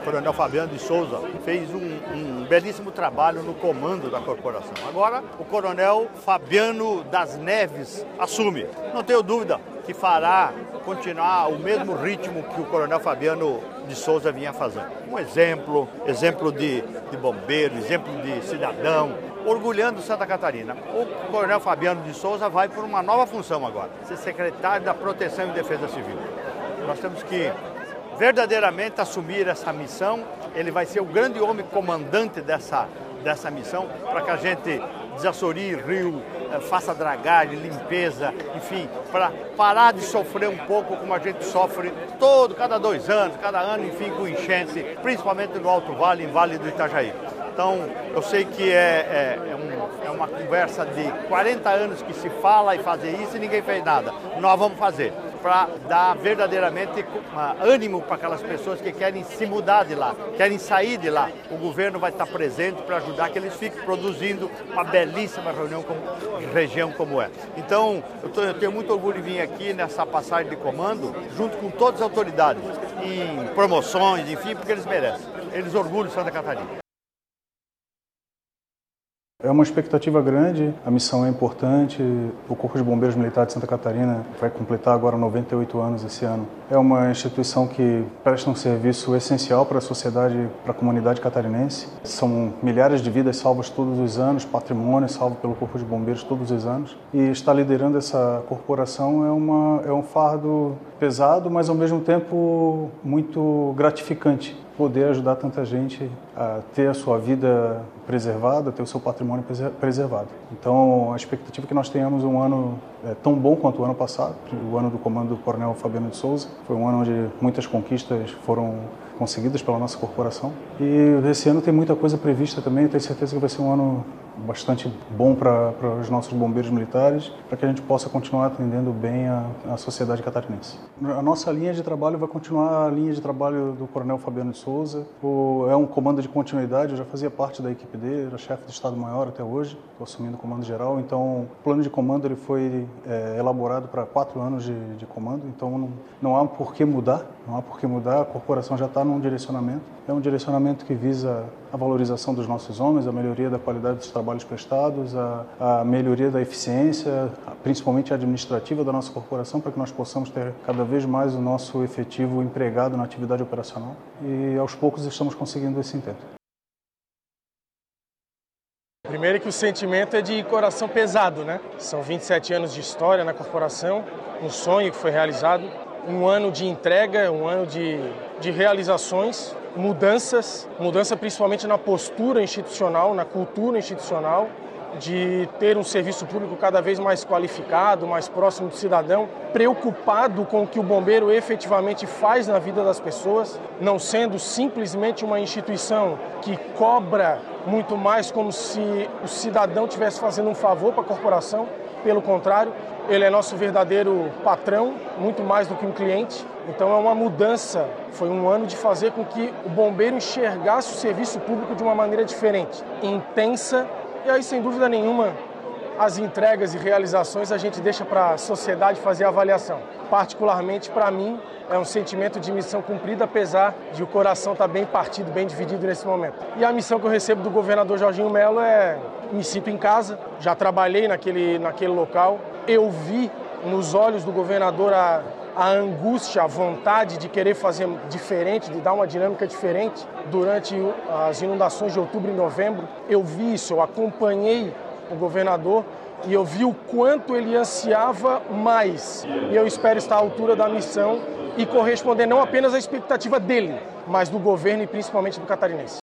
O Coronel Fabiano de Souza fez um belíssimo trabalho no comando da corporação. Agora, o Coronel Fabiano das Neves assume. Não tenho dúvida que fará continuar o mesmo ritmo que o Coronel Fabiano de Souza vinha fazendo. Um exemplo de bombeiro, exemplo de cidadão, orgulhando Santa Catarina. O Coronel Fabiano de Souza vai por uma nova função agora, ser secretário da Proteção e Defesa Civil. Nós temos que verdadeiramente assumir essa missão. Ele vai ser o grande homem comandante dessa missão para que a gente desassorie rio, faça dragagem, limpeza, enfim, para parar de sofrer um pouco como a gente sofre cada 2 anos, cada ano, enfim, com enchente, principalmente no Alto Vale, em Vale do Itajaí. Então, eu sei que é uma conversa de 40 anos que se fala e fazer isso e ninguém fez nada. Nós vamos fazer, para dar verdadeiramente ânimo para aquelas pessoas que querem se mudar de lá, querem sair de lá. O governo vai estar presente para ajudar que eles fiquem produzindo uma belíssima região como é. Então, eu tenho muito orgulho de vir aqui nessa passagem de comando, junto com todas as autoridades, em promoções, enfim, porque eles merecem. Eles orgulham Santa Catarina. É uma expectativa grande, a missão é importante. O Corpo de Bombeiros Militar de Santa Catarina vai completar agora 98 anos esse ano. É uma instituição que presta um serviço essencial para a sociedade, para a comunidade catarinense. São milhares de vidas salvas todos os anos, patrimônio salvo pelo Corpo de Bombeiros todos os anos. E estar liderando essa corporação é um fardo pesado, mas ao mesmo tempo muito gratificante. Poder ajudar tanta gente a ter a sua vida preservada, ter o seu patrimônio preservado. Então, a expectativa é que nós tenhamos um ano tão bom quanto o ano passado, o ano do comando do Coronel Fabiano de Souza. Foi um ano onde muitas conquistas foram conseguidas pela nossa corporação. E esse ano tem muita coisa prevista também, tenho certeza que vai ser um ano bastante bom para os nossos bombeiros militares, para que a gente possa continuar atendendo bem a sociedade catarinense. A nossa linha de trabalho vai continuar a linha de trabalho do Coronel Fabiano de Souza. É um comando de continuidade, eu já fazia parte da equipe dele, era chefe de Estado-Maior até hoje, estou assumindo o comando geral. Então, o plano de comando ele foi elaborado para 4 anos de comando, então não há por que mudar, a corporação já está num direcionamento. É um direcionamento que visa a valorização dos nossos homens, a melhoria da qualidade dos trabalhos prestados, a melhoria da eficiência, principalmente administrativa da nossa corporação, para que nós possamos ter cada vez mais o nosso efetivo empregado na atividade operacional. E aos poucos estamos conseguindo esse intento. Primeiro que o sentimento é de coração pesado, né? São 27 anos de história na corporação, um sonho que foi realizado, um ano de entrega, um ano de realizações, mudança principalmente na postura institucional, na cultura institucional, de ter um serviço público cada vez mais qualificado, mais próximo do cidadão, preocupado com o que o bombeiro efetivamente faz na vida das pessoas, não sendo simplesmente uma instituição que cobra muito mais como se o cidadão estivesse fazendo um favor para a corporação. Pelo contrário, ele é nosso verdadeiro patrão, muito mais do que um cliente. Então é uma mudança, foi um ano de fazer com que o bombeiro enxergasse o serviço público de uma maneira diferente, intensa. E aí, sem dúvida nenhuma, as entregas e realizações a gente deixa para a sociedade fazer a avaliação. Particularmente, para mim, é um sentimento de missão cumprida, apesar de o coração estar bem partido, bem dividido nesse momento. E a missão que eu recebo do governador Jorginho Melo é: me sinto em casa, já trabalhei naquele local, eu vi nos olhos do governador a angústia, a vontade de querer fazer diferente, de dar uma dinâmica diferente durante as inundações de outubro e novembro. Eu vi isso, eu acompanhei o governador e eu vi o quanto ele ansiava mais. E eu espero estar à altura da missão e corresponder não apenas à expectativa dele, mas do governo e principalmente do catarinense.